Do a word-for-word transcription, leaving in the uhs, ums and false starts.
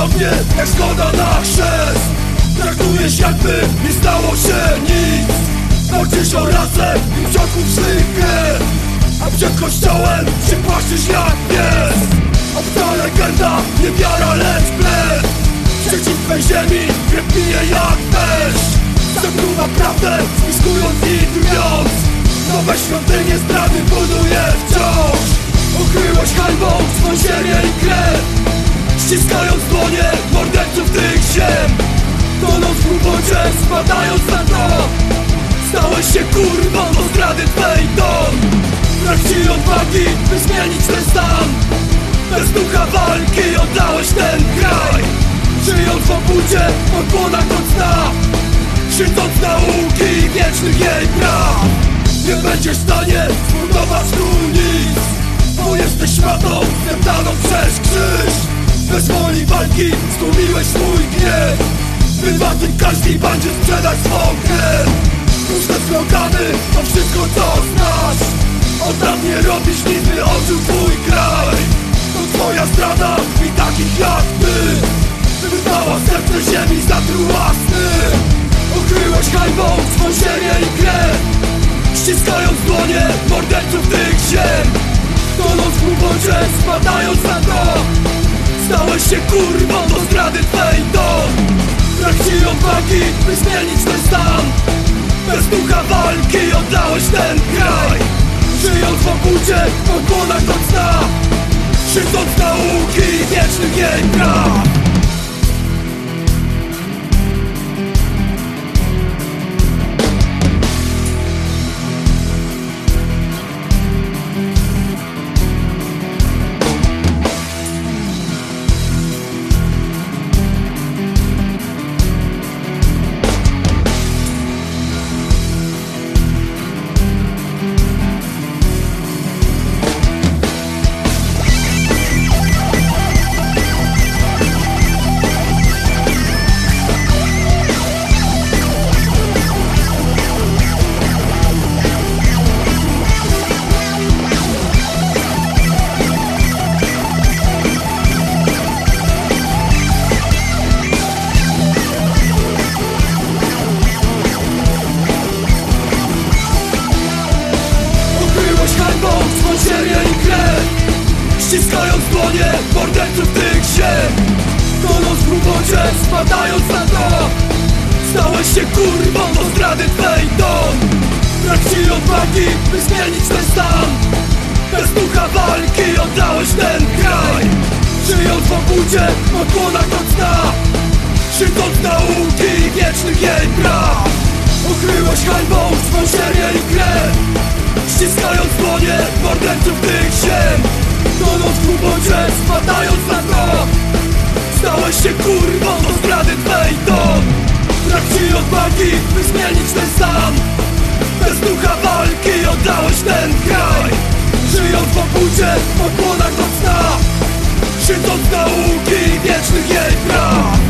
mnie jak zgoda na chrzest. Traktujesz jakby nie stało się nic. Walczysz o rasę i przodków złych krew, a przed kościołem się płaszczysz jak pies. Obca legenda, nie wiara, lecz plec. Przeciw twej ziemi krew pije jak deszcz. Zatruwa prawdę, spiskując i drwiąc. Nowe świątynie zdrady buduje wciąż. Ukryłeś hańbą swą ziemię i krew, ściskając dłonie morderców tych ziem. Tonąc w głupocie, spadając na dno, stałeś się kurwą do zdrady twej don. Brak ci odwagi, by zmienić ten stan. Bez ducha walki oddałeś ten kraj. Żyjąc w obłudzie, po błonach do cna, szydząc nauki i wiecznych jej praw. Nie będziesz w stanie zbudować tu nic, bo jesteś szmatą zdeptaną przez krzyż. Bez woli walki stłumiłeś swój gniew, by wartym każdej bandzie sprzedać swą krew. Puste slogany to wszystko co znasz. Od lat nie robisz nic, by ożył twój kraj. To twoja zdrada i takich jak ty wyrwała serce ziemi, zatruła sny. Ukryłeś hańbą swą ziemię i krew, ściskając dłonie morderców tych ziem. Tonąc w głupocie, spadając na dno, stałeś się kurwą do zdrady twej don. Brak ci odwagi, by zmienić ten stan. Bez ducha walki oddałeś ten kraj. Żyjąc w obłudzie, po błonach do cna, szydząc nauki i wiecznych jej praw. Ściskając dłonie morderców tych ziem. Tonąc w głupocie, spadając na dno, stałeś się kurwą do zdrady twej don. Brak ci odwagi, by zmienić ten stan. Bez ducha walki oddałeś ten kraj. Żyjąc w obłudzie, po błonach do cna, szydząc nauki i wiecznych jej praw. Ukryłeś hańbą swą ziemię i krew, ściskając dłonie morderców tych ziem. Tonąc w głupocie, spadając na dno, stałeś się kurwą do zdrady twej don. Brak ci odwagi, by zmienić ten stan. Bez ducha walki oddałeś ten kraj. Żyjąc w obłudzie, po błonach do cna, szydząc nauki i wiecznych jej praw.